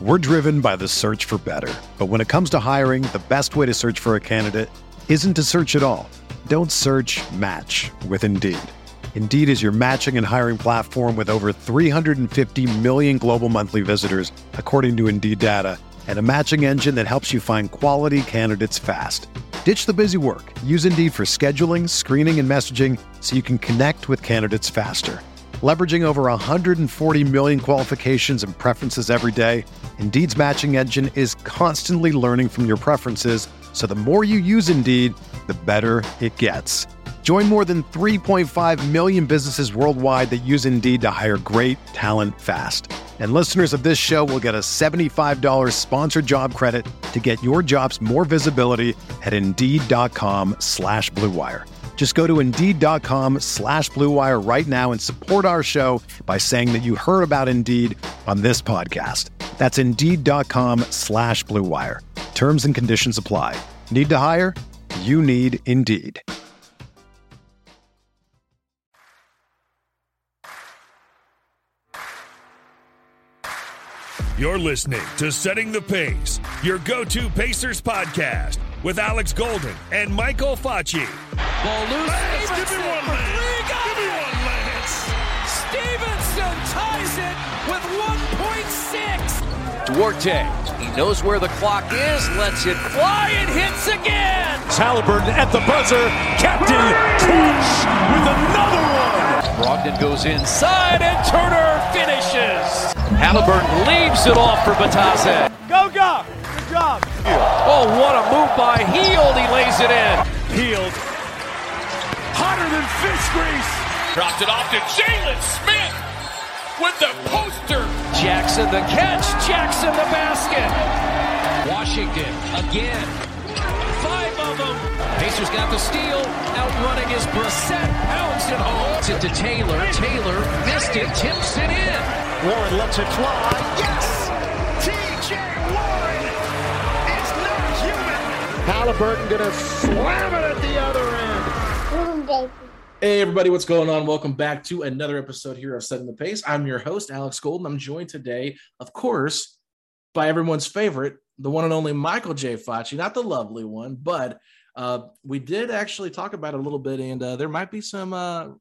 We're driven by the search for better. But when it comes to hiring, the best way to search for a candidate isn't to search at all. Don't search, match with Indeed. Indeed is your matching and hiring platform with over 350 million global monthly visitors, according to Indeed data, and a matching engine that helps you find quality candidates fast. Ditch the busy work. Use Indeed for scheduling, screening, and messaging so you can connect with candidates faster. Leveraging over 140 million qualifications and preferences every day, Indeed's matching engine is constantly learning from your preferences, so the more you use Indeed, the better it gets. Join more than 3.5 million businesses worldwide that use Indeed to hire great talent fast. And listeners of this show will get a $75 sponsored job credit to get your jobs more visibility at Indeed.com/Blue Wire. Just go to Indeed.com/Blue Wire right now and support our show by saying that you heard about Indeed on this podcast. That's Indeed.com/Blue Wire. Terms and conditions apply. Need to hire? You need Indeed. You're listening to Setting the Pace, your go-to Pacers podcast with Alex Golden and Michael Facci. Ball loose. Lance, give me one, Lance. Give me one, Lance. Stevenson ties it with 1.6. Duarte, he knows where the clock is, lets it fly and hits again. Halliburton at the buzzer. Captain Cooch with another one. Brogdon goes inside and Turner finishes. Halliburton leaves it off for Batase. Go, go. Good job. Oh, what a move by Hield. He lays it in. Hield. Hotter than fish grease. Dropped it off to Jalen Smith with the poster. Jackson the catch. Jackson the basket. Washington again. 5 of them. Pacers got the steal. Outrunning is Brissett. Pounds it home. It's it to Taylor. Taylor missed it. Tips it in. Warren lets it fly. Yes! T.J. Warren is not human! Halliburton gonna slam it at the other end. Hey everybody, what's going on? Welcome back to another episode here of Setting the Pace. I'm your host, Alex Golden. I'm joined today, of course, by everyone's favorite, the one and only Michael J. Facci, not the lovely one, but we did actually talk about it a little bit, and there might be some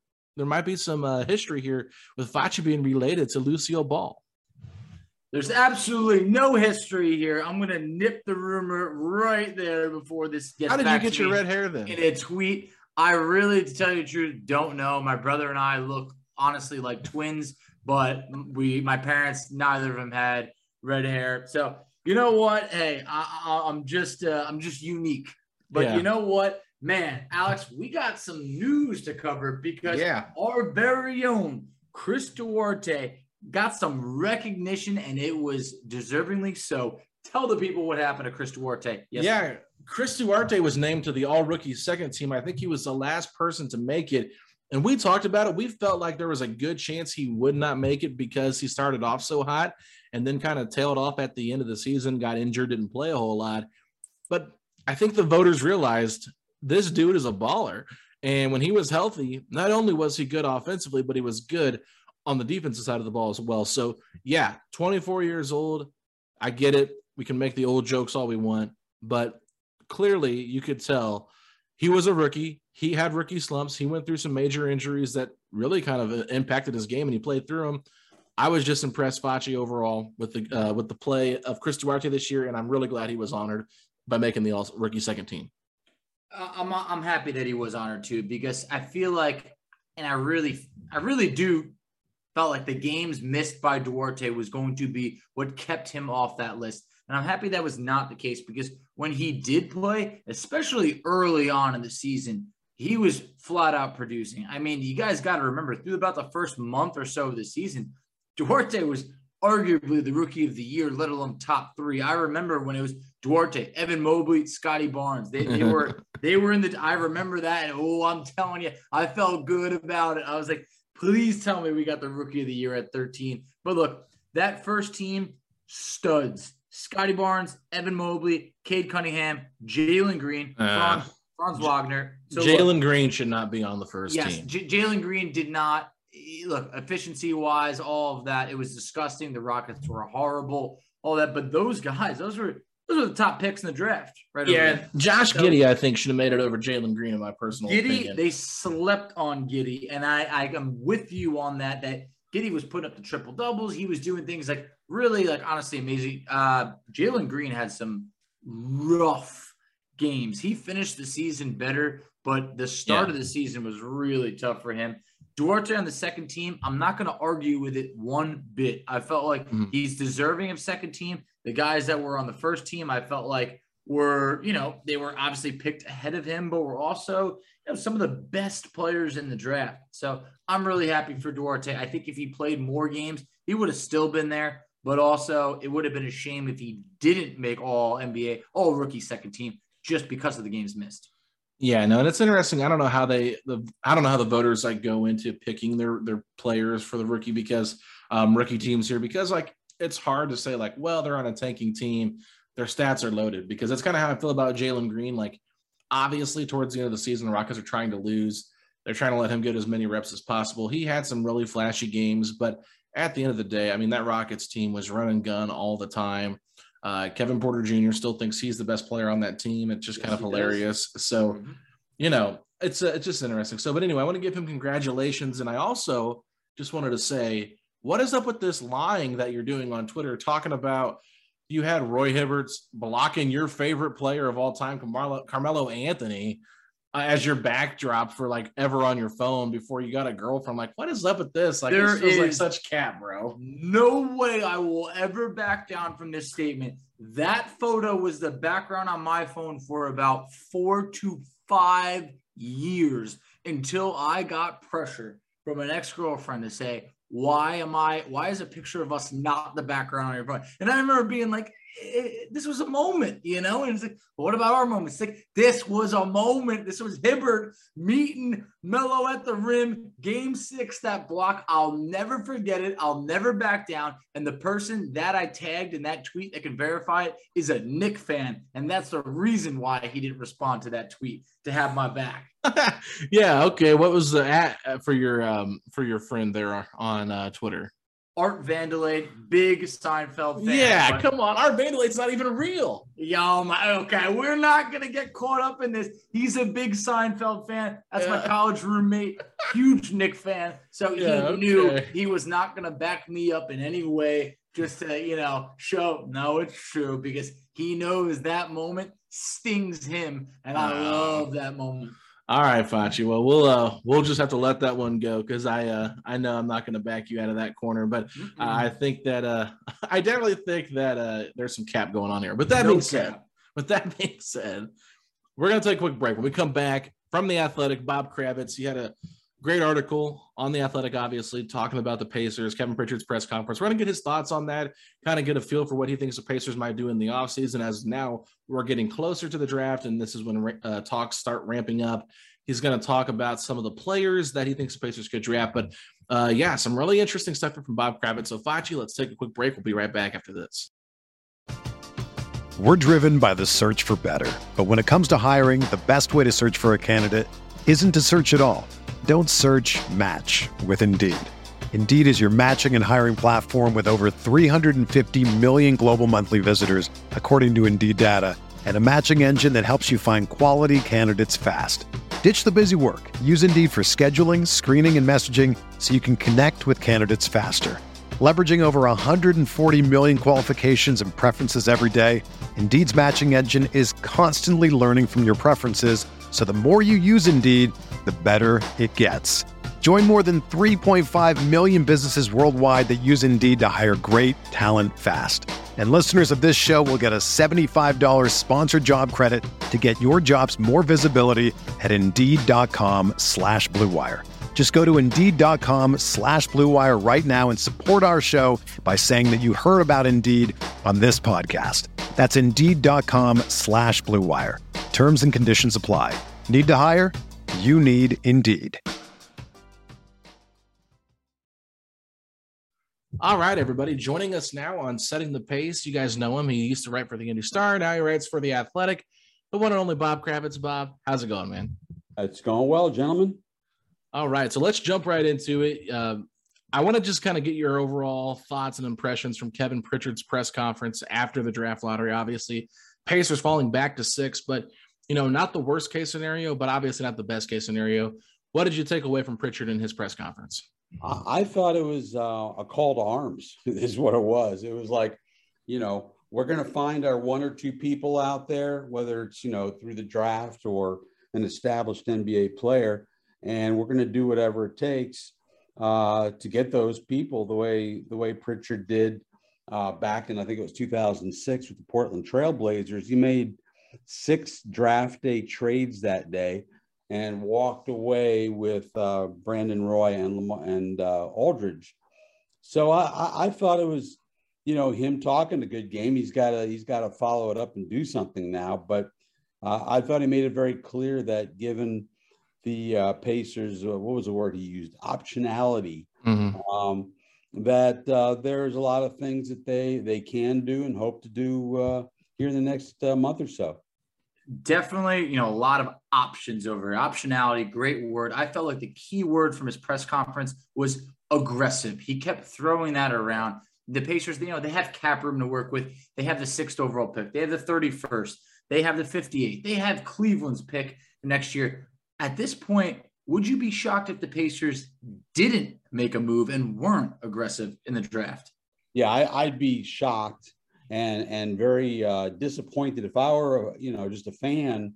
history here with Facci being related to Lucio Ball. There's absolutely no history here. I'm going to nip the rumor right there before this gets back. How did you get your red hair then? In a tweet. I really, to tell you the truth, don't know. My brother and I look honestly like twins, but my parents, neither of them had red hair. So you know what? Hey, I'm just unique. But Yeah. You know what? Man, Alex, we got some news to cover because our very own Chris Duarte got some recognition, and it was deservingly so. Tell the people what happened to Chris Duarte. Yeah, Chris Duarte was named to the All-Rookie second team. I think he was the last person to make it, and we talked about it. We felt like there was a good chance he would not make it because he started off so hot and then kind of tailed off at the end of the season, got injured, didn't play a whole lot. But I think the voters realized this dude is a baller. And when he was healthy, not only was he good offensively, but he was good on the defensive side of the ball as well. So, yeah, 24 years old. I get it. We can make the old jokes all we want. But clearly you could tell he was a rookie. He had rookie slumps. He went through some major injuries that really kind of impacted his game, and he played through them. I was just impressed, Facci, overall with the play of Chris Duarte this year, and I'm really glad he was honored by making the All-Rookie second team. I'm happy that he was honored too, because I feel like, and I really do felt like the games missed by Duarte was going to be what kept him off that list. And I'm happy that was not the case, because when he did play, especially early on in the season, he was flat out producing. I mean, you guys got to remember, through about the first month or so of the season, Duarte was arguably the rookie of the year, let alone top 3. I remember when it was Duarte, Evan Mobley, Scotty Barnes. They were in the – I remember that. And, I'm telling you, I felt good about it. I was like, please tell me we got the rookie of the year at 13. But look, that first team, studs. Scotty Barnes, Evan Mobley, Cade Cunningham, Jalen Green, Franz Wagner. So Jalen Green should not be on the first team. Jalen Green did not look, efficiency-wise, all of that, it was disgusting. The Rockets were horrible, all that. But those guys, those were the top picks in the draft, right? Yeah, Josh Giddey, I think, should have made it over Jalen Green, in my personal opinion. They slept on Giddey, and I am with you on that Giddey was putting up the triple doubles. He was doing things like really, like, honestly amazing. Jalen Green had some rough games. He finished the season better, but the start of the season was really tough for him. Duarte on the second team, I'm not going to argue with it one bit. I felt like he's deserving of second team. The guys that were on the first team, I felt like were, they were obviously picked ahead of him, but were also some of the best players in the draft. So I'm really happy for Duarte. I think if he played more games, he would have still been there, but also it would have been a shame if he didn't make all NBA, all rookie second team just because of the games missed. Yeah, no, and it's interesting. I don't know how the voters like go into picking their players for the rookie because rookie teams here, because like it's hard to say like, well, they're on a tanking team, their stats are loaded, because that's kind of how I feel about Jalen Green. Like, obviously towards the end of the season, the Rockets are trying to lose. They're trying to let him get as many reps as possible. He had some really flashy games, but at the end of the day, I mean, that Rockets team was run and gun all the time. Kevin Porter Jr. still thinks he's the best player on that team. It's just kind of hilarious. So, it's just interesting. So, but anyway, I want to give him congratulations. And I also just wanted to say, what is up with this lying that you're doing on Twitter, talking about you had Roy Hibberts blocking your favorite player of all time, Carmelo Anthony, as your backdrop for like ever on your phone before you got a girlfriend? Like, what is up with this? Like, this feels like such cap, bro. No way I will ever back down from this statement. That photo was the background on my phone for about 4 to 5 years until I got pressure from an ex-girlfriend to say, why is a picture of us not the background on your phone? And I remember being like, this was a moment, and it's like, well, what about our moment? It's like, this was a moment. This was Hibbert meeting Melo at the rim, game 6, that block. I'll never forget it. I'll never back down. And the person that I tagged in that tweet that can verify it is a Knick fan. And that's the reason why he didn't respond to that tweet, to have my back. Yeah. Okay. What was the at for your friend there on Twitter? Art Vandelade, big Seinfeld fan. Yeah, come on. Art Vandelade's not even real. Okay, we're not going to get caught up in this. He's a big Seinfeld fan. That's my college roommate, huge Knick fan. So he knew he was not going to back me up in any way, just to, show, no, it's true, because he knows that moment stings him, and I love that moment. All right, Facci. Well, we'll just have to let that one go, because I know I'm not going to back you out of that corner, but I think that I definitely think that there's some cap going on here. But that being said, we're going to take a quick break. When we come back from The Athletic, Bob Kravitz, he had a great article on The Athletic, obviously, talking about the Pacers, Kevin Pritchard's press conference. We're going to get his thoughts on that, kind of get a feel for what he thinks the Pacers might do in the offseason, as now we're getting closer to the draft, and this is when talks start ramping up. He's going to talk about some of the players that he thinks the Pacers could draft. But, some really interesting stuff from Bob Kravitz. So, Facci, let's take a quick break. We'll be right back after this. We're driven by the search for better. But when it comes to hiring, the best way to search for a candidate isn't to search at all. Don't search, match with Indeed. Indeed is your matching and hiring platform with over 350 million global monthly visitors, according to Indeed data, and a matching engine that helps you find quality candidates fast. Ditch the busy work. Use Indeed for scheduling, screening, and messaging so you can connect with candidates faster. Leveraging over 140 million qualifications and preferences every day, Indeed's matching engine is constantly learning from your preferences, so the more you use Indeed, the better it gets. Join more than 3.5 million businesses worldwide that use Indeed to hire great talent fast. And listeners of this show will get a $75 sponsored job credit to get your jobs more visibility at Indeed.com/Blue Wire. Just go to Indeed.com/Blue Wire right now and support our show by saying that you heard about Indeed on this podcast. That's Indeed.com/Blue Wire. Terms and conditions apply. Need to hire? You need Indeed. All right, everybody. Joining us now on Setting the Pace. You guys know him. He used to write for the Indy Star. Now he writes for The Athletic. The one and only Bob Kravitz. Bob, how's it going, man? It's going well, gentlemen. All right, so let's jump right into it. I want to just kind of get your overall thoughts and impressions from Kevin Pritchard's press conference after the draft lottery. Obviously, Pacers falling back to 6, but not the worst case scenario, but obviously not the best case scenario. What did you take away from Pritchard in his press conference? I thought it was a call to arms is what it was. It was like, we're going to find our one or two people out there, whether it's, through the draft or an established NBA player, and we're going to do whatever it takes to get those people the way Pritchard did back in, I think it was 2006 with the Portland Trail Blazers. He made 6 draft day trades that day and walked away with Brandon Roy and Aldridge. So I thought it was, him talking a good game. He's got to follow it up and do something now. But I thought he made it very clear that given the Pacers, what was the word he used? Optionality. That there's a lot of things that they can do and hope to do here in the next month or so. Definitely, a lot of options over optionality. Great word. I felt like the key word from his press conference was aggressive. He kept throwing that around. The Pacers, they have cap room to work with. They have the 6th overall pick. They have the 31st. They have the 58th. They have Cleveland's pick next year. At this point, would you be shocked if the Pacers didn't make a move and weren't aggressive in the draft? Yeah, I'd be shocked and very disappointed. If I were, just a fan,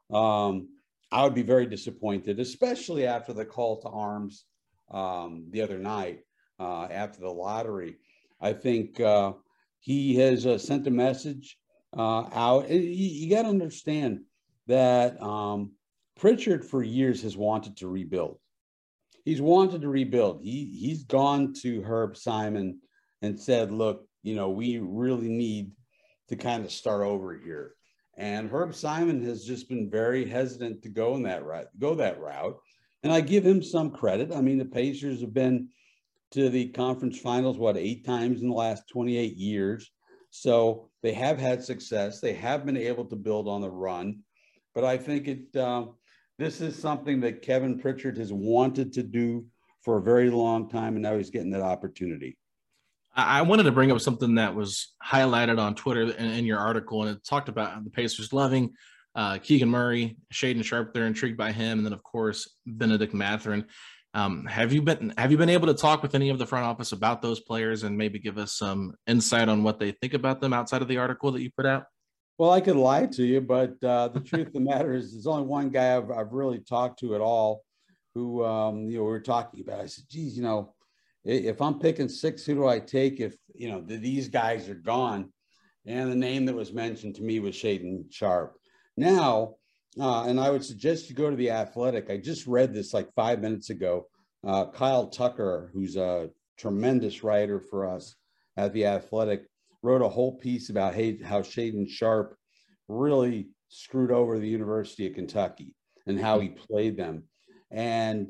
I would be very disappointed, especially after the call to arms the other night after the lottery. I think he has sent a message out. You got to understand that Pritchard for years has wanted to rebuild. He's wanted to rebuild. He's gone to Herb Simon and said, look, we really need to kind of start over here. And Herb Simon has just been very hesitant to go that route. And I give him some credit. I mean, the Pacers have been to the conference finals, 8 times in the last 28 years. So they have had success. They have been able to build on the run. But I think this is something that Kevin Pritchard has wanted to do for a very long time, and now he's getting that opportunity. I wanted to bring up something that was highlighted on Twitter in your article, and it talked about the Pacers loving Keegan Murray, Shaedon Sharpe. They're intrigued by him, and then of course Bennedict Mathurin. Have you been able to talk with any of the front office about those players and maybe give us some insight on what they think about them outside of the article that you put out? Well, I could lie to you, but the truth of the matter is there's only one guy I've really talked to at all who, we were talking about. I said, geez, if I'm picking 6, who do I take if, these guys are gone? And the name that was mentioned to me was Shaedon Sharpe. Now, and I would suggest you go to The Athletic. I just read this like 5 minutes ago. Kyle Tucker, who's a tremendous writer for us at The Athletic, wrote a whole piece about how Shaedon Sharpe really screwed over the University of Kentucky and how he played them. And,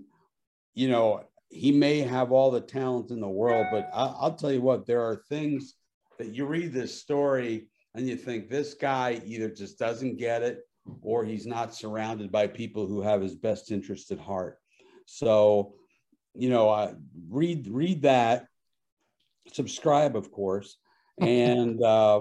he may have all the talent in the world, but I'll tell you what, there are things that you read this story and you think this guy either just doesn't get it or he's not surrounded by people who have his best interest at heart. So, read that, subscribe, of course. And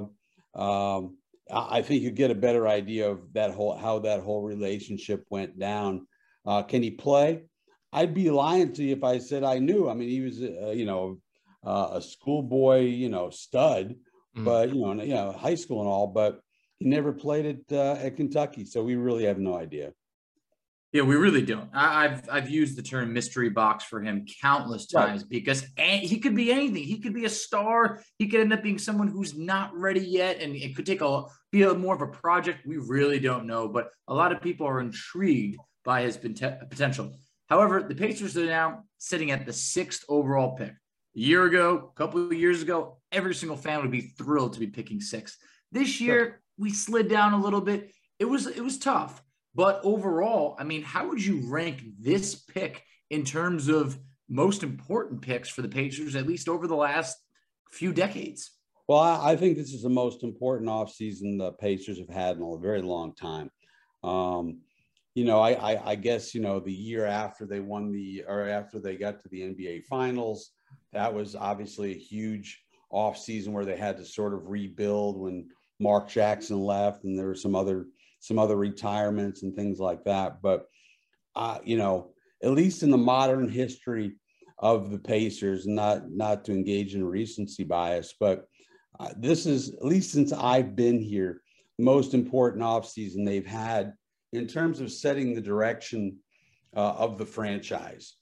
I think you get a better idea of how that whole relationship went down. Can he play? I'd be lying to you if I said I knew. I mean, he was, a schoolboy, stud, but high school and all. But he never played at Kentucky, so we really have no idea. Yeah, we really don't. I've used the term mystery box for him countless times because he could be anything. He could be a star. He could end up being someone who's not ready yet, and it could be more of a project. We really don't know, but a lot of people are intrigued by his potential. However, the Pacers are now sitting at the 6th overall pick. A couple of years ago, every single fan would be thrilled to be picking 6th. This year, we slid down a little bit. It was tough. But overall, I mean, how would you rank this pick in terms of most important picks for the Pacers, at least over the last few decades? Well, I think this is the most important offseason the Pacers have had in a very long time. I guess, the year after they after they got to the NBA Finals, that was obviously a huge offseason where they had to sort of rebuild when Mark Jackson left, and there were some other retirements and things like that. But at least in the modern history of the Pacers, not to engage in recency bias, but this is, at least since I've been here, the most important offseason they've had in terms of setting the direction of the franchise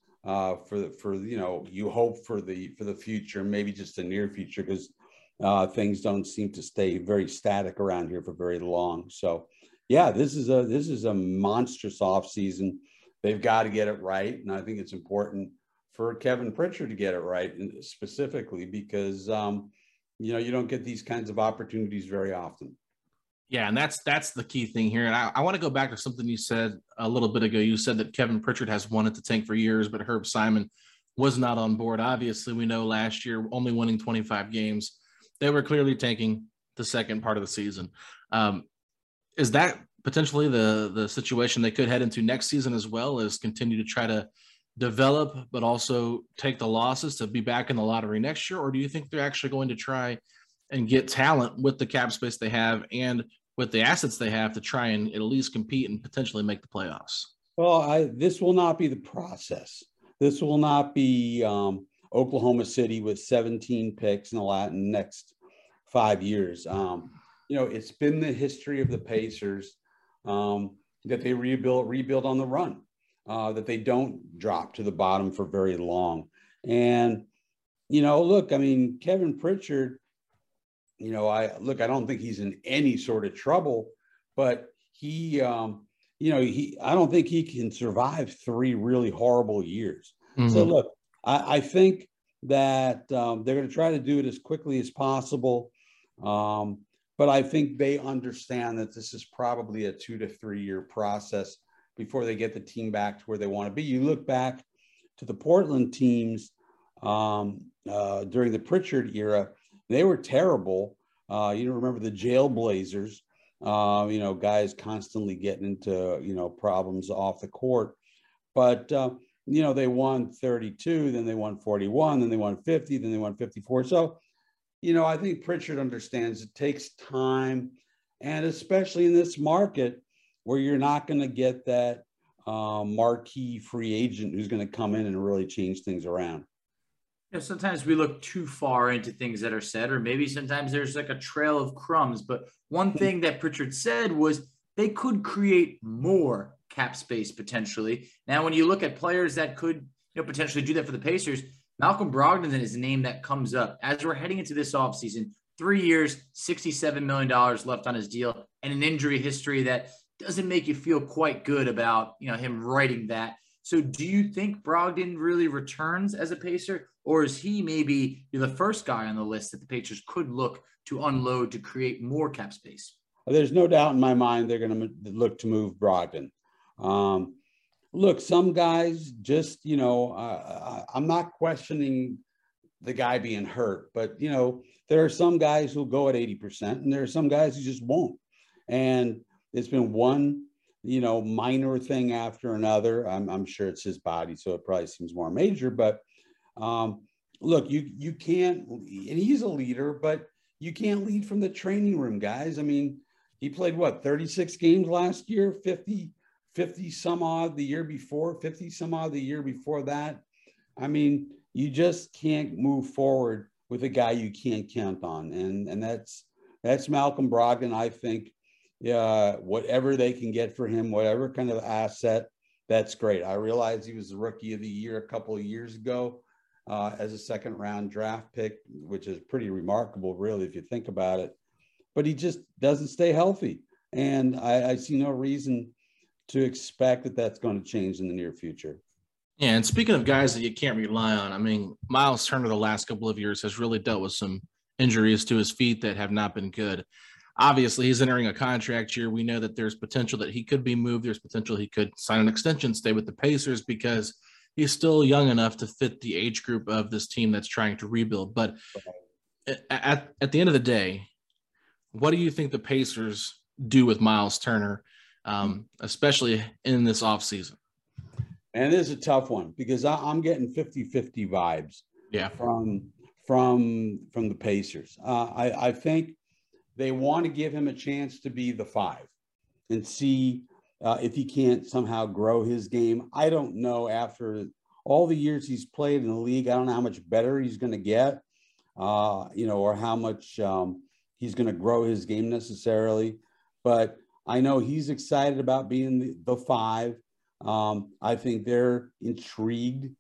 you hope for the future, maybe just the near future, because things don't seem to stay very static around here for very long. So, yeah, this is a monstrous offseason. They've got to get it right, and I think it's important for Kevin Pritchard to get it right, and specifically because you don't get these kinds of opportunities very often. Yeah, and that's the key thing here. And I want to go back to something you said a little bit ago. You said that Kevin Pritchard has wanted to tank for years, but Herb Simon was not on board. Obviously, we know last year, only winning 25 games, they were clearly tanking the second part of the season. Is that potentially the situation they could head into next season as well, as continue to try to develop, but also take the losses to be back in the lottery next year? Or do you think they're actually going to try and get talent with the cap space they have and with the assets they have to try and at least compete and potentially make the playoffs? Well, this will not be the process. This will not be Oklahoma City with 17 picks in the next 5 years. It's been the history of the Pacers that they rebuild on the run, that they don't drop to the bottom for very long. And, Kevin Pritchard, I don't think he's in any sort of trouble, but I don't think he can survive 3 really horrible years. Mm-hmm. So look, I think that they're going to try to do it as quickly as possible. But I think they understand that this is probably a 2 to 3 year process before they get the team back to where they want to be. You look back to the Portland teams during the Pritchard era, they were terrible. Remember the Jailblazers, guys constantly getting into, problems off the court. But, they won 32, then they won 41, then they won 50, then they won 54. So, I think Pritchard understands it takes time. And especially in this market where you're not going to get that marquee free agent who's going to come in and really change things around. Sometimes we look too far into things that are said, or maybe sometimes there's like a trail of crumbs. But one thing that Pritchard said was they could create more cap space potentially. Now, when you look at players that could potentially do that for the Pacers, Malcolm Brogdon is a name that comes up as we're heading into this offseason. 3 years, $67 million left on his deal, and an injury history that doesn't make you feel quite good about him writing that. So do you think Brogdon really returns as a Pacer, or is he maybe the first guy on the list that the Pacers could look to unload to create more cap space? There's no doubt in my mind they're going to look to move Brogdon. Look, some guys just, I'm not questioning the guy being hurt, but, there are some guys who'll go at 80%, and there are some guys who just won't. And it's been one minor thing after another. I'm sure it's his body, so it probably seems more major. But look, you can't, and he's a leader, but you can't lead from the training room, guys. He played 36 games last year, 50 some odd the year before, 50 some odd the year before that. You just can't move forward with a guy you can't count on, and that's Malcolm Brogdon. I think. Whatever they can get for him, whatever kind of asset, that's great. I realize he was the rookie of the year a couple of years ago as a second-round draft pick, which is pretty remarkable, really, if you think about it. But he just doesn't stay healthy. And I see no reason to expect that that's going to change in the near future. Yeah, and speaking of guys that you can't rely on, Miles Turner the last couple of years has really dealt with some injuries to his feet that have not been good. Obviously, he's entering a contract year. We know that there's potential that he could be moved. There's potential he could sign an extension, stay with the Pacers, because he's still young enough to fit the age group of this team that's trying to rebuild. But at the end of the day, what do you think the Pacers do with Miles Turner? especially in this offseason. And it is a tough one because I'm getting 50-50 vibes. Yeah. From the Pacers. I think they want to give him a chance to be the 5 and see if he can't somehow grow his game. I don't know, after all the years he's played in the league, I don't know how much better he's going to get, or how much he's going to grow his game necessarily. But I know he's excited about being the 5. I think they're intrigued.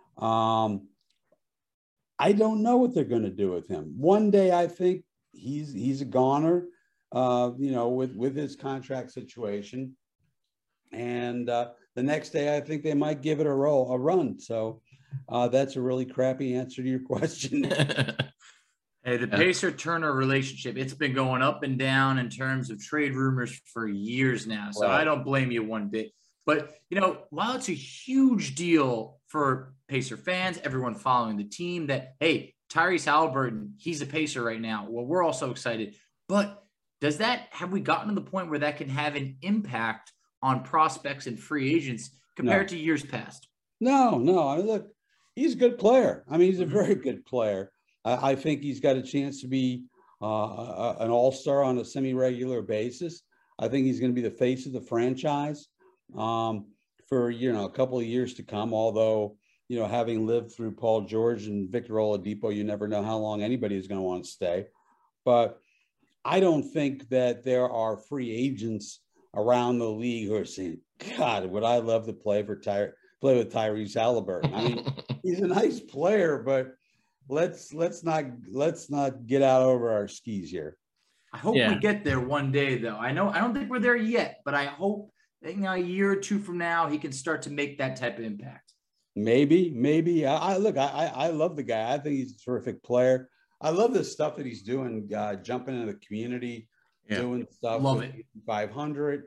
I don't know what they're going to do with him. One day, I think he's a goner, with his contract situation. And the next day, I think they might give it a run. So that's a really crappy answer to your question. Hey, the Pacer-Turner relationship, it's been going up and down in terms of trade rumors for years now. So I don't blame you one bit. But, while it's a huge deal for Pacer fans, everyone following the team, that, hey, Tyrese Halliburton, he's a Pacer right now. Well, we're also excited. But have we gotten to the point where that can have an impact on prospects and free agents compared to years past? No. I mean, look, he's a good player. I mean, he's a very good player. I think he's got a chance to be an all-star on a semi-regular basis. I think he's going to be the face of the franchise for, a couple of years to come. Although, having lived through Paul George and Victor Oladipo, you never know how long anybody is going to want to stay. But I don't think that there are free agents around the league who are saying, God, would I love to play with Tyrese Halliburton. I mean, he's a nice player, but let's not get out over our skis here. I hope we get there one day, though. I don't think we're there yet, but I hope that, a year or two from now, he can start to make that type of impact. Maybe. I love the guy. I think he's a terrific player. I love the stuff that he's doing, jumping into the community, doing stuff. Love it. 500.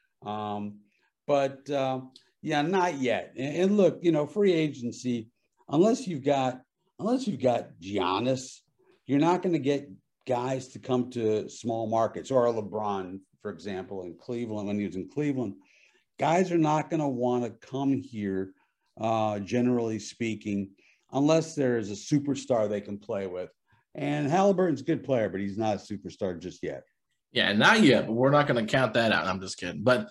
But not yet. And look, free agency, unless you've got Giannis, you're not going to get guys to come to small markets, or LeBron, for example, in Cleveland, when he was in Cleveland. Guys are not going to want to come here, generally speaking, unless there's a superstar they can play with. And Halliburton's a good player, but he's not a superstar just yet. Yeah, not yet, but we're not going to count that out. I'm just kidding. But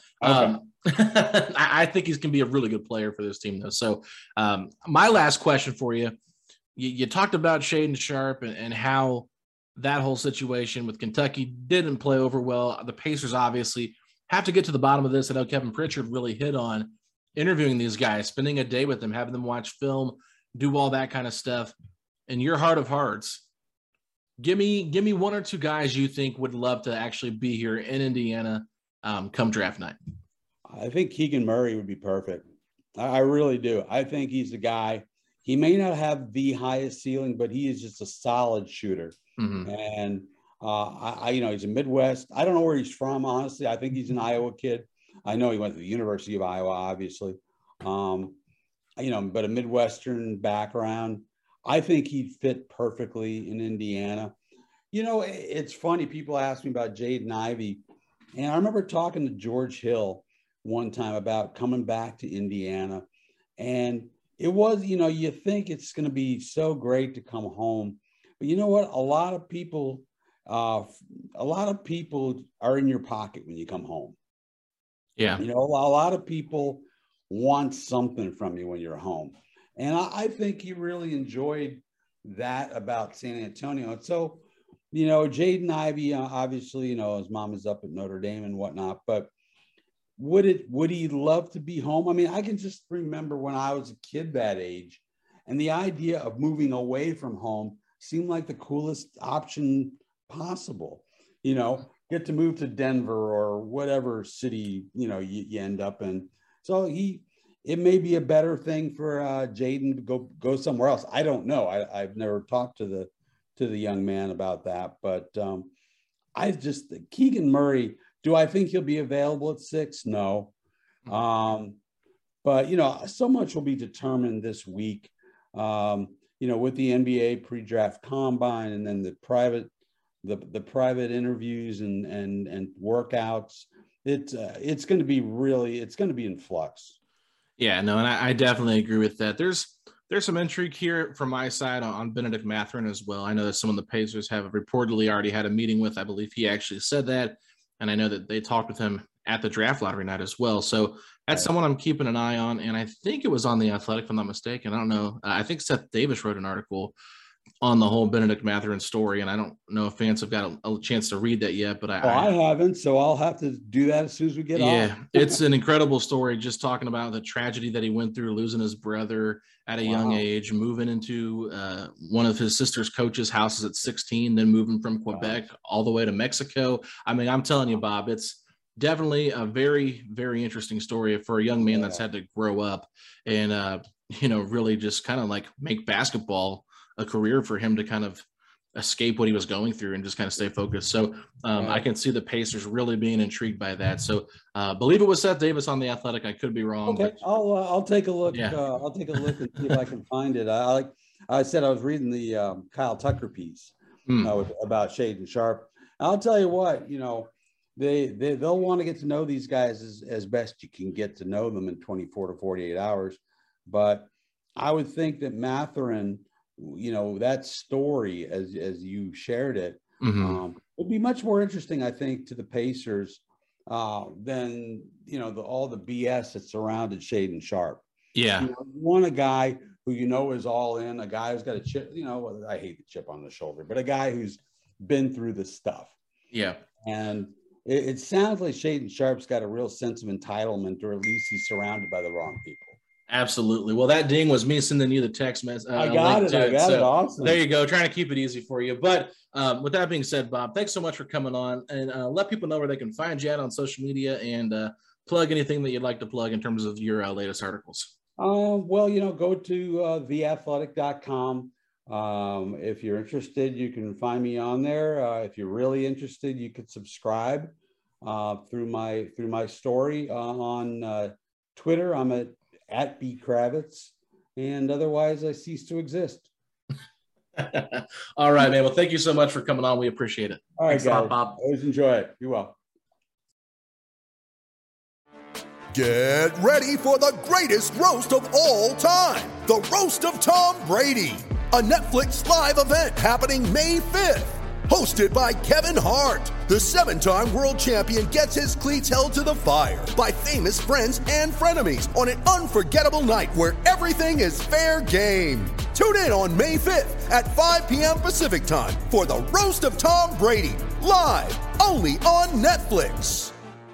I think he's going to be a really good player for this team, though. So my last question for you, you talked about Shaedon Sharpe and how that whole situation with Kentucky didn't play over well. The Pacers obviously have to get to the bottom of this. I know Kevin Pritchard really hit on interviewing these guys, spending a day with them, having them watch film, do all that kind of stuff. In your heart of hearts, give me one or two guys you think would love to actually be here in Indiana come draft night. I think Keegan Murray would be perfect. I really do. I think he's a guy. He may not have the highest ceiling, but he is just a solid shooter. Mm-hmm. And he's a Midwest. I don't know where he's from, honestly. I think he's an Iowa kid. I know he went to the University of Iowa, obviously. But a Midwestern background. I think he'd fit perfectly in Indiana. It's funny. People ask me about Jaden Ivey. And I remember talking to George Hill one time about coming back to Indiana. And it was, you think it's going to be so great to come home. But you know what? A lot of people are in your pocket when you come home. Yeah. A lot of people want something from you when you're home. And I think he really enjoyed that about San Antonio. And so, Jaden Ivey, obviously, his mom is up at Notre Dame and whatnot, but would he love to be home? I mean, I can just remember when I was a kid that age, and the idea of moving away from home seemed like the coolest option possible. Get to move to Denver or whatever city, you end up in. So it may be a better thing for Jaden to go somewhere else. I don't know. I've never talked to the young man about that, but Keegan Murray, do I think he'll be available at 6? No. But, so much will be determined this week, with the NBA pre-draft combine and then the private interviews and workouts. it's going to be in flux. Yeah, no, and I definitely agree with that. There's some intrigue here from my side on Bennedict Mathurin as well. I know that some of the Pacers have reportedly already had a meeting with. I believe he actually said that, and I know that they talked with him at the draft lottery night as well. So that's someone I'm keeping an eye on, and I think it was on The Athletic, if I'm not mistaken. I don't know. I think Seth Davis wrote an article on the whole Bennedict Mathurin story, and I don't know if fans have got a chance to read that yet, but I haven't, so I'll have to do that as soon as we get off. Yeah, it's an incredible story, just talking about the tragedy that he went through, losing his brother at a young age, moving into one of his sister's coach's houses at 16, then moving from Quebec all the way to Mexico. I mean, I'm telling you, Bob, it's definitely a very, very interesting story for a young man that's had to grow up and, really just kind of like make basketball a career for him to kind of escape what he was going through and just kind of stay focused. So I can see the Pacers really being intrigued by that. So believe it was Seth Davis on The Athletic. I could be wrong. Okay. But... I'll take a look. Yeah. I'll take a look and see if I can find it. I said I was reading the Kyle Tucker piece about Shaedon Sharpe. I'll tell you what, they'll want to get to know these guys as best you can get to know them in 24 to 48 hours. But I would think that Mathurin, that story as you shared it, would be much more interesting, I think, to the Pacers than all the BS that surrounded Shaedon Sharpe. Yeah, you want a guy who is all in, a guy who's got a chip. I hate the chip on the shoulder, but a guy who's been through the stuff. Yeah, and it sounds like Shaedon Sharpe's got a real sense of entitlement, or at least he's surrounded by the wrong people. Absolutely. Well, that ding was me sending you the text message. I got it. Awesome. There you go. Trying to keep it easy for you. But with that being said, Bob, thanks so much for coming on, and let people know where they can find you at on social media, and plug anything that you'd like to plug in terms of your latest articles. Well, go to theathletic.com. If you're interested, you can find me on there. If you're really interested, you could subscribe through my story on Twitter. I'm at B Kravitz, and otherwise I cease to exist. All right, man. Well, thank you so much for coming on. We appreciate it. All right, thanks, guys. Bob. Always enjoy it. Be well. Get ready for the greatest roast of all time, the Roast of Tom Brady, a Netflix live event happening May 5th. Hosted by Kevin Hart, the 7-time world champion gets his cleats held to the fire by famous friends and frenemies on an unforgettable night where everything is fair game. Tune in on May 5th at 5 p.m. Pacific time for the Roast of Tom Brady, live only on Netflix.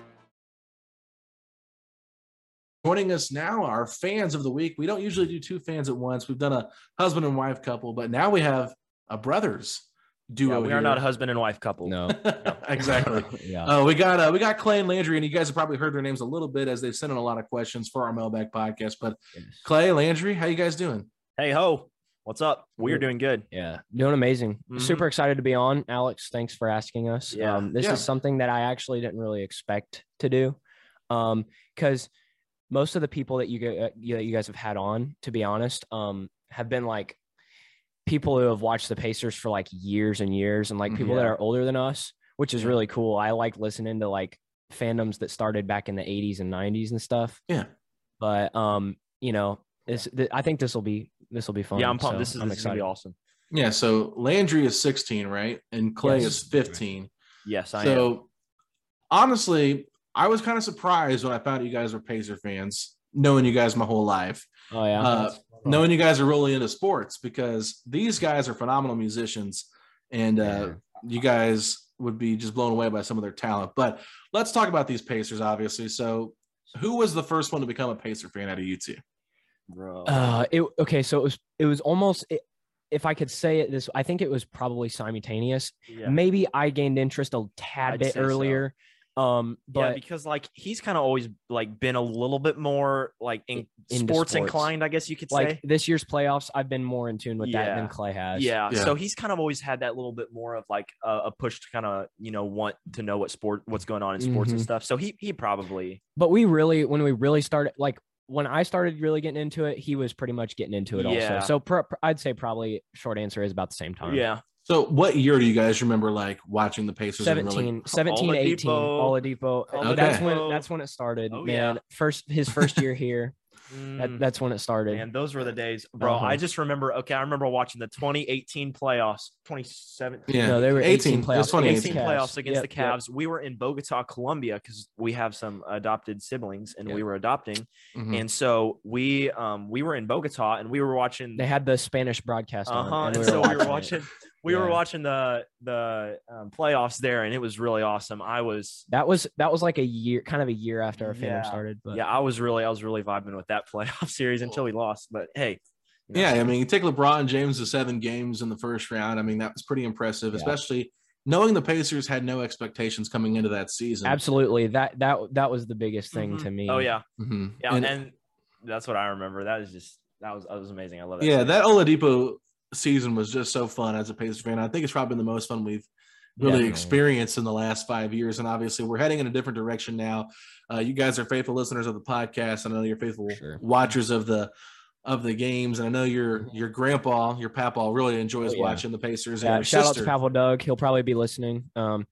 Joining us now are fans of the week. We don't usually do two fans at once. We've done a husband and wife couple, but now we have a brothers duo. Yeah, we are not a husband and wife couple. No. Exactly. Yeah. We got Clay and Landry, and you guys have probably heard their names a little bit as they've sent in a lot of questions for our Mailbag podcast. But Clay, Landry, how you guys doing? Hey ho, what's up? We are doing good. Yeah, doing amazing. Mm-hmm. Super excited to be on. Alex, thanks for asking us. Yeah. This is something that I actually didn't really expect to do, because most of the people that you guys have had on, to be honest, have been like people who have watched the Pacers for like years and years, and like people that are older than us, which is really cool. I like listening to like fandoms that started back in the 80s and 90s and stuff. Yeah. But I think this will be fun. Yeah, I'm pumped. So this is going to be awesome. Yeah. So Landry is 16, right? And Clay is 15. Yes, I am. So honestly, I was kind of surprised when I found out you guys were Pacer fans, knowing you guys my whole life. Oh yeah. Knowing you guys are really into sports, because these guys are phenomenal musicians, and you guys would be just blown away by some of their talent. But let's talk about these Pacers, obviously. So who was the first one to become a Pacer fan out of you two? Bro. So it was almost, if I could say it this, I think it was probably simultaneous. Yeah. Maybe I gained interest a tad bit earlier. So. But yeah, because like he's kind of always like been a little bit more like in sports inclined, I guess you could say. Like this year's playoffs, I've been more in tune with that than Clay has. Yeah. So he's kind of always had that little bit more of like a push to kind of, want to know what's going on in sports and stuff. So he probably. But when we really started, like when I started really getting into it, he was pretty much getting into it also. So I'd say probably short answer is about the same time. Yeah. So what year do you guys remember like watching the Pacers? 17, 18, Oladipo. Okay. That's when it started, Oh, man. yeah. His first year here. That's when it started. Man, those were the days, bro. I just remember. Okay, I remember watching the 2018 playoffs, 2017. Yeah, No, they were 18 playoffs. 18 playoffs against the Cavs. Yep. We were in Bogota, Colombia, because we have some adopted siblings, and we were adopting. And so we were in Bogota, and we were watching. They had the Spanish broadcast on, and so we were watching. We were watching the playoffs there, and it was really awesome. That was like a year after our fandom started. But I was really vibing with that playoff series until we lost. But hey, yeah, I mean, you take LeBron James to 7 games in the first round. I mean, that was pretty impressive, especially knowing the Pacers had no expectations coming into that season. Absolutely, that was the biggest thing to me. Oh yeah, yeah, and that's what I remember. That was amazing. I love that. Yeah, that Oladipo season was just so fun as a Pacers fan. I think it's probably been the most fun we've really experienced in the last 5 years. And obviously we're heading in a different direction now. You guys are faithful listeners of the podcast. I know you're faithful watchers of the games. And I know your grandpa, your papa really enjoys watching the Pacers. And shout out to Papa Doug. He'll probably be listening.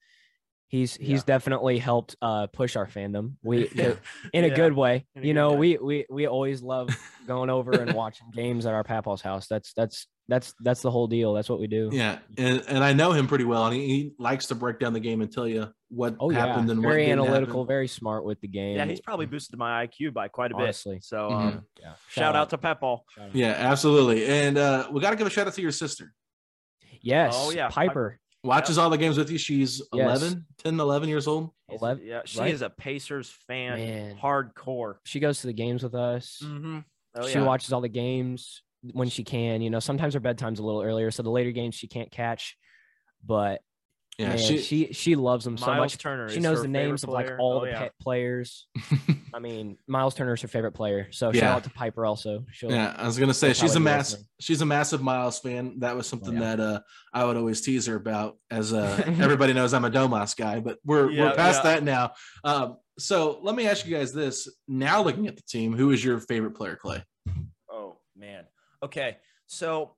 He's definitely helped push our fandom. In a good way. We always love going over and watching games at our papa's house. That's the whole deal. That's what we do. Yeah, and I know him pretty well, and he likes to break down the game and tell you what happened and very what analytical, happen. very smart with the game. Yeah, he's probably boosted my IQ by quite a bit. Honestly. So shout out to Pepal. Yeah, absolutely. And we got to give a shout out to your sister. Yes. Oh yeah, Piper watches all the games with you. She's 10, 11 years old. 11. Yeah, she is a Pacers fan, hardcore. She goes to the games with us. She watches all the games when she can. Sometimes her bedtime's a little earlier, so the later games she can't catch. But yeah, she loves them so much. Turner, she knows the names of like all the players. I mean, Miles Turner's her favorite player. So shout out to Piper also. I was gonna say she's a massive Miles fan. That was something that I would always tease her about. As everybody knows, I'm a Domas guy, but we're past that now. So let me ask you guys this: now looking at the team, who is your favorite player, Clay? Oh man. Okay. So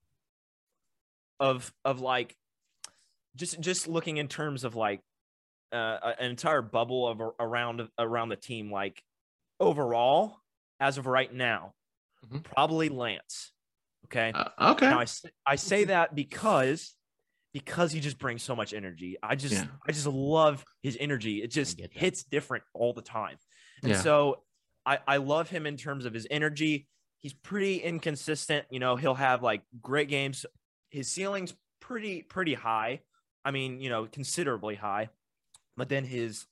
of like just looking in terms of like an entire bubble of around the team, like overall as of right now, probably Lance. Okay. Okay. Now I say that because he just brings so much energy. I just love his energy. It just hits different all the time. And so I love him in terms of his energy. He's pretty inconsistent. He'll have like great games. His ceiling's pretty high. I mean, considerably high, but then his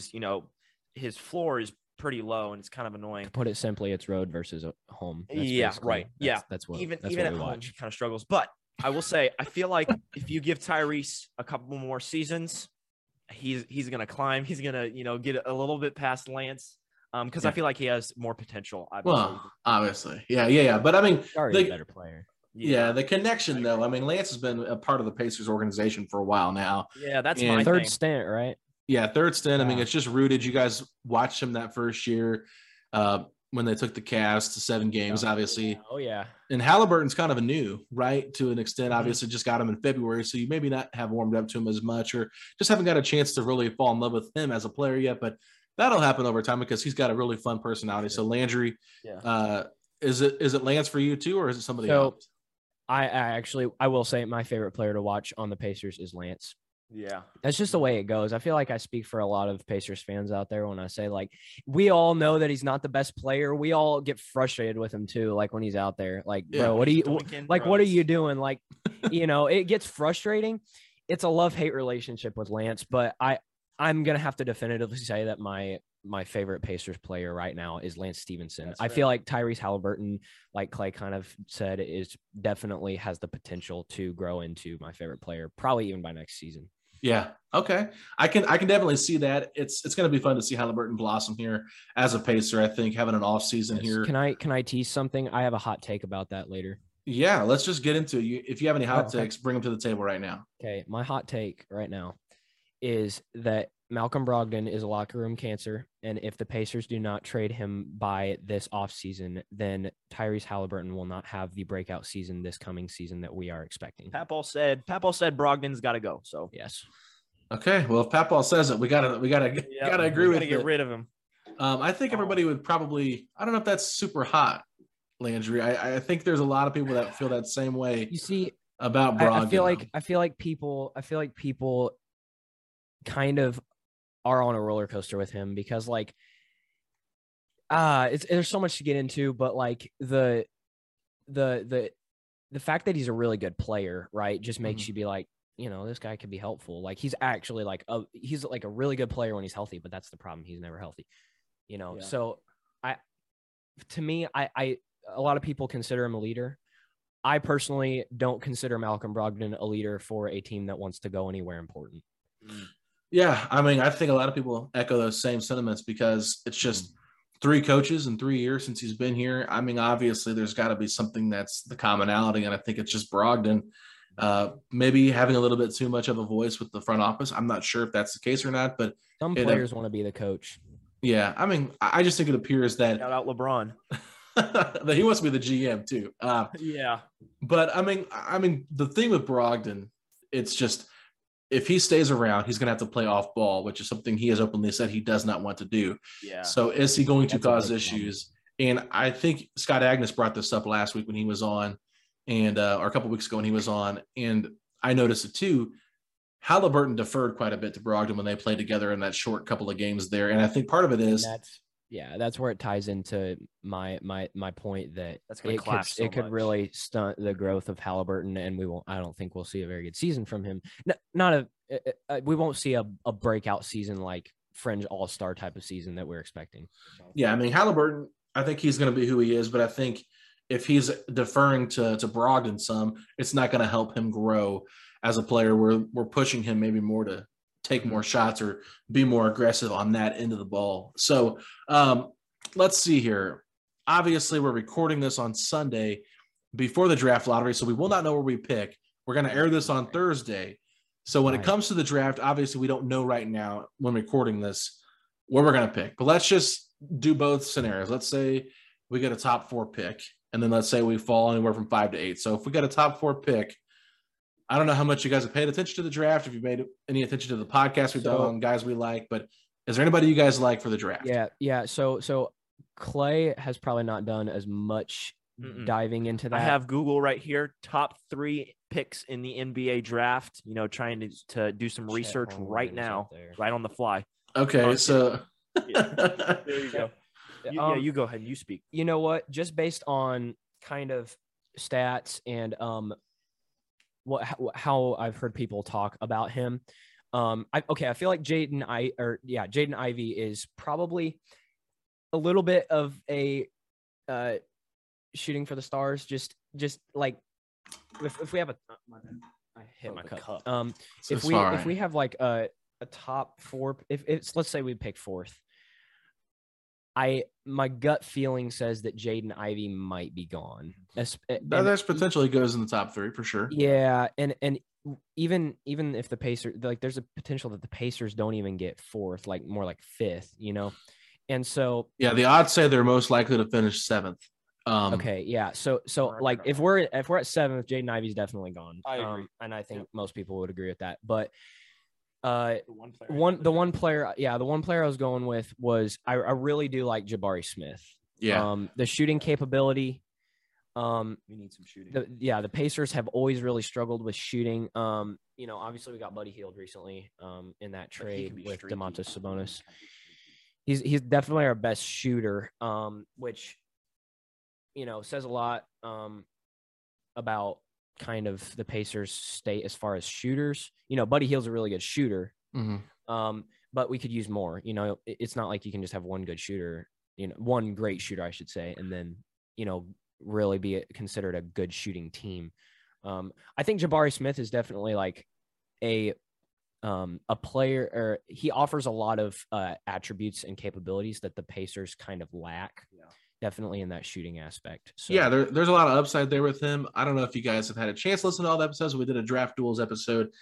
floor is pretty low, and it's kind of annoying. To put it simply, it's road versus home. Right. That's what even at home he kind of struggles. But I will say, I feel like if you give Tyrese a couple more seasons, he's gonna climb. He's gonna get a little bit past Lance. Because I feel like he has more potential. Obviously. Yeah. But I mean, already a better player. Yeah, the connection though. I mean, Lance has been a part of the Pacers organization for a while now. Yeah, that's my third stint, right? Yeah, third stint. I mean, it's just rooted. You guys watched him that first year when they took the Cavs to 7 games, obviously. Oh yeah. And Halliburton's kind of a new, right? To an extent, obviously just got him in February. So you maybe not have warmed up to him as much, or just haven't got a chance to really fall in love with him as a player yet. But that'll happen over time because he's got a really fun personality. So Landry, is it Lance for you too, or is it somebody else? I will say my favorite player to watch on the Pacers is Lance. Yeah, that's just the way it goes. I feel like I speak for a lot of Pacers fans out there when I say, like, we all know that he's not the best player. We all get frustrated with him too. Like when he's out there, like, bro, what are you doing? Like, it gets frustrating. It's a love-hate relationship with Lance, but I'm going to have to definitively say that my favorite Pacers player right now is Lance Stevenson. I feel like Tyrese Halliburton, like Clay kind of said, definitely has the potential to grow into my favorite player, probably even by next season. Yeah. Okay. I can definitely see that. It's going to be fun to see Halliburton blossom here as a Pacer. I think having an off season here. Can I tease something? I have a hot take about that later. Yeah. Let's just get into it. If you have any hot takes, bring them to the table right now. Okay. My hot take right now is that Malcolm Brogdon is a locker room cancer. And if the Pacers do not trade him by this offseason, then Tyrese Halliburton will not have the breakout season this coming season that we are expecting. Pat Ball said Brogdon's got to go. So yes. Okay. Well, if Pat Ball says it, we gotta agree with it. Get rid of him. I think everybody would probably, I don't know if that's super hot, Landry. I think there's a lot of people that feel that same way. You see, about Brogdon. I feel like people kind of are on a roller coaster with him because like there's so much to get into, but like the fact that he's a really good player, right, just makes you be like, you know, this guy could be helpful. Like he's actually like he's like a really good player when he's healthy, but that's the problem, he's never healthy, you know. Yeah. So to me, a lot of people consider him a leader. I personally don't consider Malcolm Brogdon a leader for a team that wants to go anywhere important. Yeah, I mean, I think a lot of people echo those same sentiments because it's just 3 coaches in 3 years since he's been here. I mean, obviously, there's got to be something that's the commonality, and I think it's just Brogdon maybe having a little bit too much of a voice with the front office. I'm not sure if that's the case or not, but some players want to be the coach. Yeah, I mean, I just think it appears that shout out LeBron. that he wants to be the GM too. Yeah, but I mean, the thing with Brogdon, it's just if he stays around, he's going to have to play off ball, which is something he has openly said he does not want to do. Yeah. So is he going to cause issues? And I think Scott Agnes brought this up last week when he was on, and or a couple of weeks ago when he was on, and I noticed it too. Halliburton deferred quite a bit to Brogdon when they played together in that short couple of games there, and I think part of it is that's where it ties into my point that it could really stunt the growth of Halliburton, and I don't think we'll see a very good season from him. We won't see a breakout season like fringe all-star type of season that we're expecting. Yeah, I mean, Halliburton, I think he's going to be who he is, but I think if he's deferring to Brogdon some, it's not going to help him grow as a player. We're pushing him maybe more to take more shots or be more aggressive on that end of the ball. So let's see here. Obviously, we're recording this on Sunday before the draft lottery, so we will not know where we pick. We're going to air this on Thursday. So when it comes to the draft, obviously we don't know right now when recording this where we're going to pick. But let's just do both scenarios. Let's say we get a top 4 pick, and then let's say we fall anywhere from 5 to 8. So if we got a top 4 pick, I don't know how much you guys have paid attention to the draft, if you've made any attention to the podcast we've done on guys we like, but is there anybody you guys like for the draft? Yeah. So Clay has probably not done as much diving into that. I have Google right here. Top 3 picks in the NBA draft, you know, trying to do some research right now, right on the fly. Okay. So there you go. You go ahead and you speak. You know what? Just based on kind of stats and how I've heard people talk about him. I feel like Jaden Ivey is probably a little bit of a shooting for the stars. Just like if we have I hit my cup. If we have like a top 4, if it's, let's say we pick 4th, my gut feeling says that Jaden Ivey might be gone. That's potentially goes in the top 3 for sure. Yeah, and even if the Pacers, like, there's a potential that the Pacers don't even get 4th, like more like 5th, you know. And so yeah, the odds say they're most likely to finish 7th. Okay, yeah. So like if we're at 7th, Jaden Ivey's definitely gone. I agree. And I think most people would agree with that. But the one player I was going with was I really do like Jabari Smith. Yeah. The shooting capability. We need some shooting. The Pacers have always really struggled with shooting. You know, obviously we got Buddy Hield recently in that trade with Domantas Sabonis. He's definitely our best shooter, which, you know, says a lot about kind of the Pacers' state as far as shooters. You know, Buddy Hield's a really good shooter, but we could use more. You know, it's not like you can just have one good shooter, you know, one great shooter, I should say, and then, you know, really be considered a good shooting team. I think Jabari Smith is definitely like a player, or he offers a lot of attributes and capabilities that the Pacers kind of lack. Yeah. Definitely in that shooting aspect. So, yeah, there's a lot of upside there with him. I don't know if you guys have had a chance to listen to all the episodes. We did a Draft Duels episode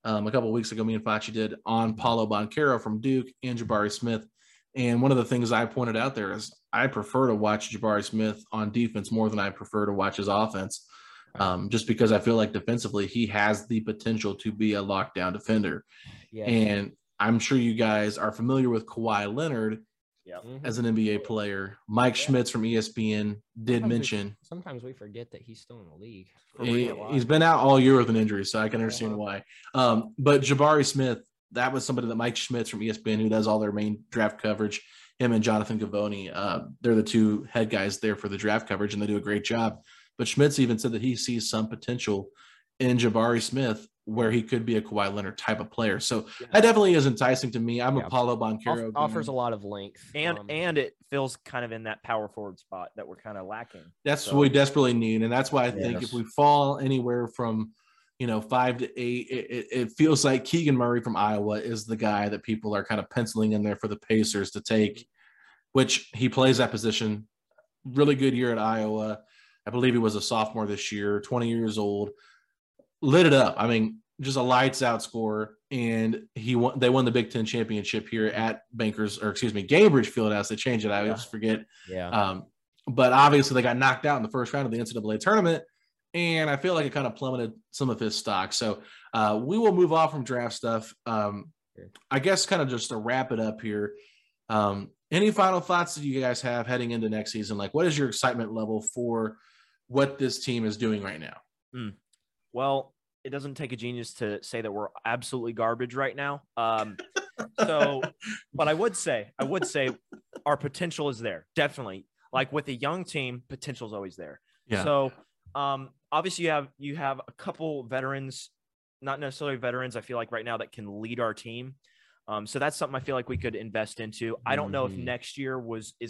a couple of weeks ago, me and Facci did on Paulo Banchero from Duke and Jabari Smith. And one of the things I pointed out there is I prefer to watch Jabari Smith on defense more than I prefer to watch his offense, just because I feel like defensively he has the potential to be a lockdown defender. Yeah. And I'm sure you guys are familiar with Kawhi Leonard as an NBA player. Mike Schmitz from ESPN did mention. Sometimes we forget that he's still in the league. He's been out all year with an injury, so I can understand why. But Jabari Smith, that was somebody that Mike Schmitz from ESPN, who does all their main draft coverage, him and Jonathan Gavoni, they're the two head guys there for the draft coverage, and they do a great job. But Schmitz even said that he sees some potential in Jabari Smith where he could be a Kawhi Leonard type of player. So that definitely is enticing to me. I'm a Paulo Banchero. Offers a lot of length. And it feels kind of in that power forward spot that we're kind of lacking. That's what we desperately need. And that's why I think if we fall anywhere from, 5 to 8, it feels like Keegan Murray from Iowa is the guy that people are kind of penciling in there for the Pacers to take, which he plays that position. Really good year at Iowa. I believe he was a sophomore this year, 20 years old. Lit it up. I mean, just a lights out scorer. And they won the Big Ten championship here at Gainbridge Fieldhouse. They changed it. I always forget. Yeah. But obviously they got knocked out in the first round of the NCAA tournament. And I feel like it kind of plummeted some of his stock. So we will move off from draft stuff. I guess kind of just to wrap it up here. Any final thoughts that you guys have heading into next season? Like, what is your excitement level for what this team is doing right now? Well, it doesn't take a genius to say that we're absolutely garbage right now. But I would say our potential is there. Definitely. Like with a young team, potential is always there. Yeah. So obviously you have a couple veterans, not necessarily veterans, I feel like right now that can lead our team. So that's something I feel like we could invest into. I don't know if next year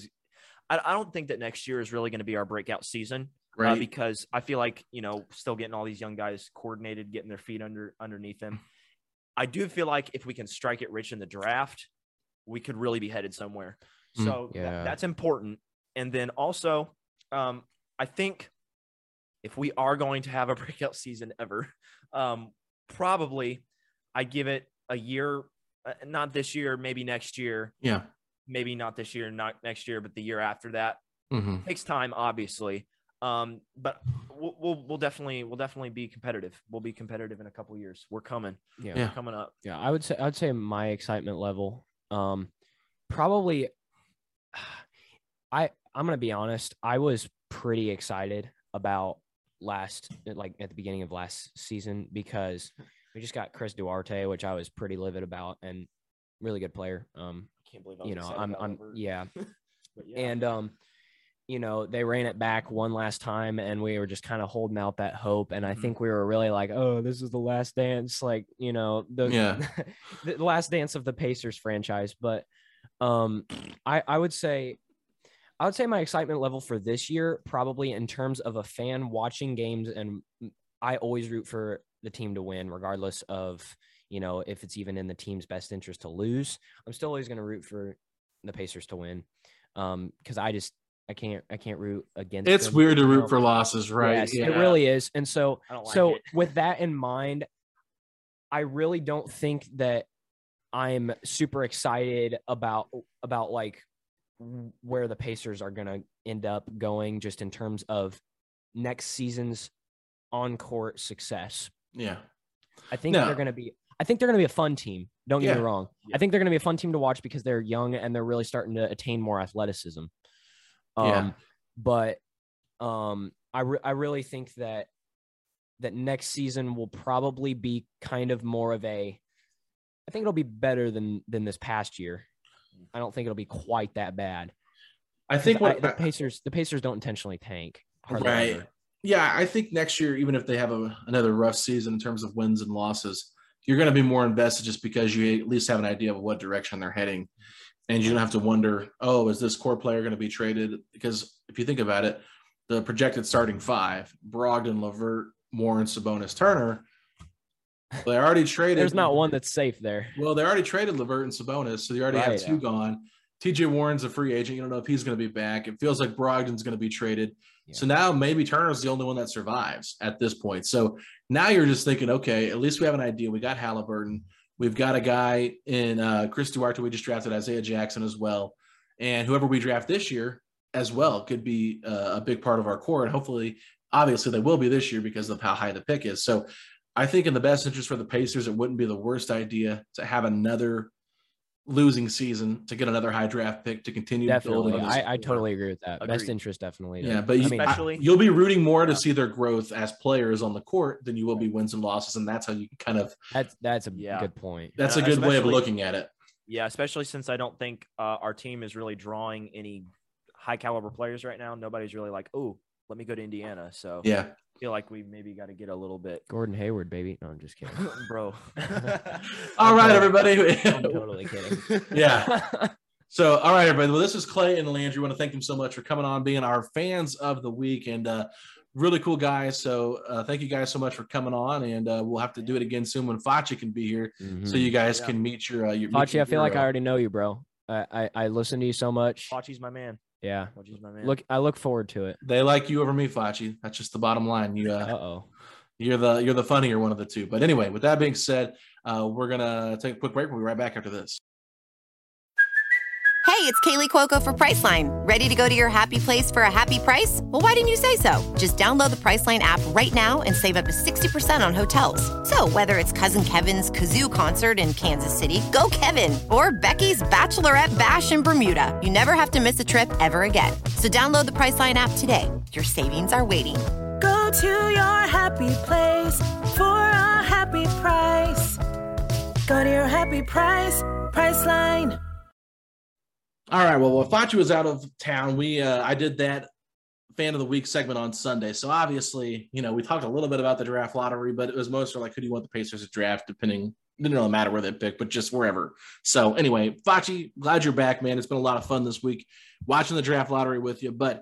I don't think that next year is really going to be our breakout season. Right. Because I feel like, still getting all these young guys coordinated, getting their feet underneath them. I do feel like if we can strike it rich in the draft, we could really be headed somewhere. So that's important. And then also, I think if we are going to have a breakout season ever, probably I give it a year, not this year, maybe next year. Yeah. Maybe not this year, not next year, but the year after that. Mm-hmm. Takes time, obviously. But we'll definitely be competitive. We'll be competitive in a couple of years. We're coming. We're coming up. Yeah. I would say my excitement level, probably I'm going to be honest. I was pretty excited about at the beginning of last season because we just got Chris Duarte, which I was pretty livid about, and really good player. I can't believe I'm yeah. And, they ran it back one last time and we were just kind of holding out that hope. And I think we were really like, oh, this is the last dance, the last dance of the Pacers franchise. But I would say my excitement level for this year, probably in terms of a fan watching games, and I always root for the team to win, regardless of, if it's even in the team's best interest to lose. I'm still always going to root for the Pacers to win. Because I can't root against It's them. weird to root for losses, right? Yes, it really is. And so with that in mind, I really don't think that I'm super excited about like where the Pacers are going to end up going just in terms of next season's on-court success. Yeah. I think they're going to be a fun team. Don't get me wrong. Yeah. I think they're going to be a fun team to watch because they're young and they're really starting to attain more athleticism. But I really think that next season will probably be kind of more of I think it'll be better than this past year. I don't think it'll be quite that bad. I think the Pacers don't intentionally tank. Right. Ever. Yeah, I think next year, even if they have another rough season in terms of wins and losses, you're going to be more invested just because you at least have an idea of what direction they're heading. And you don't have to wonder, is this core player going to be traded? Because if you think about it, the projected starting 5, Brogdon, LeVert, Warren, Sabonis, Turner, they already traded. There's not one that's safe there. Well, they already traded LeVert and Sabonis, so they already have 2 gone. TJ Warren's a free agent. You don't know if he's going to be back. It feels like Brogdon's going to be traded. Yeah. So now maybe Turner's the only one that survives at this point. So now you're just thinking, okay, at least we have an idea. We got Halliburton. We've got a guy in Chris Duarte. We just drafted Isaiah Jackson as well. And whoever we draft this year as well could be a big part of our core. And hopefully, obviously, they will be this year because of how high the pick is. So I think in the best interest for the Pacers, it wouldn't be the worst idea to have another losing season, to get another high draft pick to continue definitely. building. I totally agree with that. Agreed. Best interest, definitely. Yeah, but you'll be rooting more to see their growth as players on the court than you will be wins and losses, and that's how you can kind of. That's a good point. That's a good way of looking at it. Yeah, especially since I don't think our team is really drawing any high caliber players right now. Nobody's really like, oh, let me go to Indiana. So yeah. I feel like we maybe got to get a little bit. Gordon Hayward, baby. No, I'm just kidding. Bro. All right, everybody. I'm totally kidding. Yeah. So, all right, everybody. Well, this is Clay and Landry. I want to thank them so much for coming on, being our fans of the week, and really cool guys. So thank you guys so much for coming on, and we'll have to do it again soon when Facci can be here, so you guys can meet your Facci, I feel like I already know you, bro. I listen to you so much. Facci's my man. Yeah. Facci's my man. I look forward to it. They like you over me, Facci. That's just the bottom line. You're the funnier one of the two. But anyway, with that being said, we're gonna take a quick break. We'll be right back after this. Hey, it's Kaylee Cuoco for Priceline. Ready to go to your happy place for a happy price? Well, why didn't you say so? Just download the Priceline app right now and save up to 60% on hotels. So whether it's Cousin Kevin's Kazoo Concert in Kansas City, go Kevin, or Becky's Bachelorette Bash in Bermuda, you never have to miss a trip ever again. So download the Priceline app today. Your savings are waiting. Go to your happy place for a happy price. Go to your happy price, Priceline. All right. Well, Facci was out of town. I did that fan of the week segment on Sunday. So obviously, we talked a little bit about the draft lottery, but it was mostly like, who do you want the Pacers to draft? It didn't really matter where they pick, but just wherever. So anyway, Facci, glad you're back, man. It's been a lot of fun this week watching the draft lottery with you. But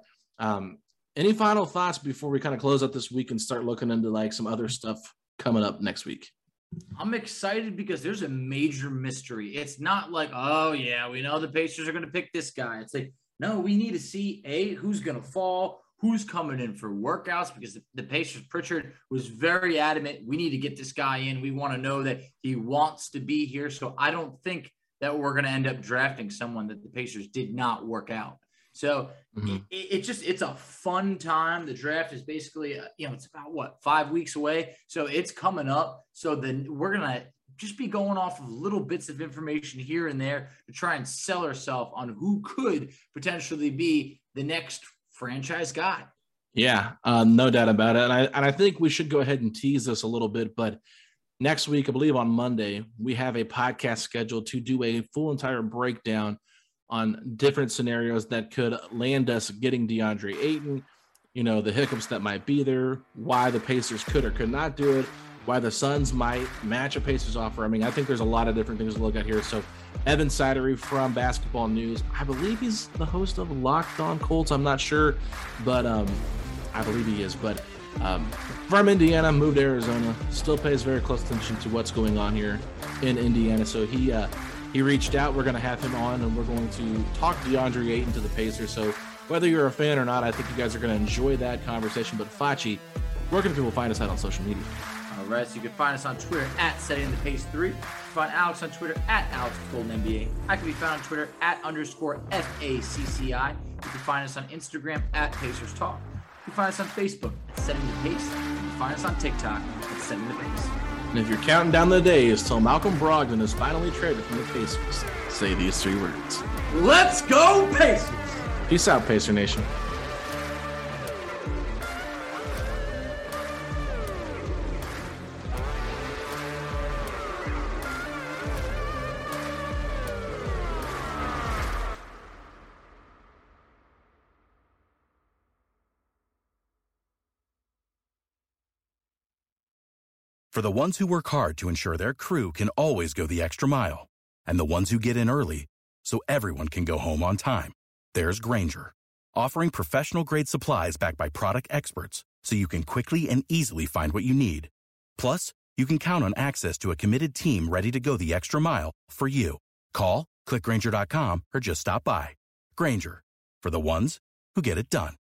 any final thoughts before we kind of close out this week and start looking into like some other stuff coming up next week? I'm excited because there's a major mystery. It's not like, oh, yeah, we know the Pacers are going to pick this guy. It's like, no, we need to see, who's going to fall, who's coming in for workouts, because the Pacers, Pritchard was very adamant, we need to get this guy in. We want to know that he wants to be here. So I don't think that we're going to end up drafting someone that the Pacers did not work out. So it's a fun time. The draft is basically, it's about 5 weeks away. So it's coming up. So then we're going to just be going off of little bits of information here and there to try and sell ourselves on who could potentially be the next franchise guy. Yeah, no doubt about it. And I think we should go ahead and tease this a little bit, but next week, I believe on Monday, we have a podcast scheduled to do a full entire breakdown on different scenarios that could land us getting DeAndre Ayton, the hiccups that might be there, why the Pacers could or could not do it, why the Suns might match a Pacers offer. I mean, I think there's a lot of different things to look at here. So Evan Sidery from Basketball News, I believe he's the host of Locked On Colts. I'm not sure, but I believe he is. But from Indiana, moved to Arizona, still pays very close attention to what's going on here in Indiana. So he reached out. We're going to have him on, and we're going to talk DeAndre Ayton to the Pacers. So whether you're a fan or not, I think you guys are going to enjoy that conversation. But Facci, where can people find us out on social media? All right, so you can find us on Twitter at SettingThePace3. You can find Alex on Twitter at AlexGoldenNBA. I can be found on Twitter at _FACCI. You can find us on Instagram at Pacers Talk. You can find us on Facebook at Setting the Pace. You can find us on TikTok at Setting the Pace. And if you're counting down the days till Malcolm Brogdon is finally traded from the Pacers, say these 3 words. Let's go, Pacers! Peace out, Pacer Nation. For the ones who work hard to ensure their crew can always go the extra mile, and the ones who get in early so everyone can go home on time, there's Grainger, offering professional-grade supplies backed by product experts so you can quickly and easily find what you need. Plus, you can count on access to a committed team ready to go the extra mile for you. Call, Click Grainger.com or just stop by. Grainger, for the ones who get it done.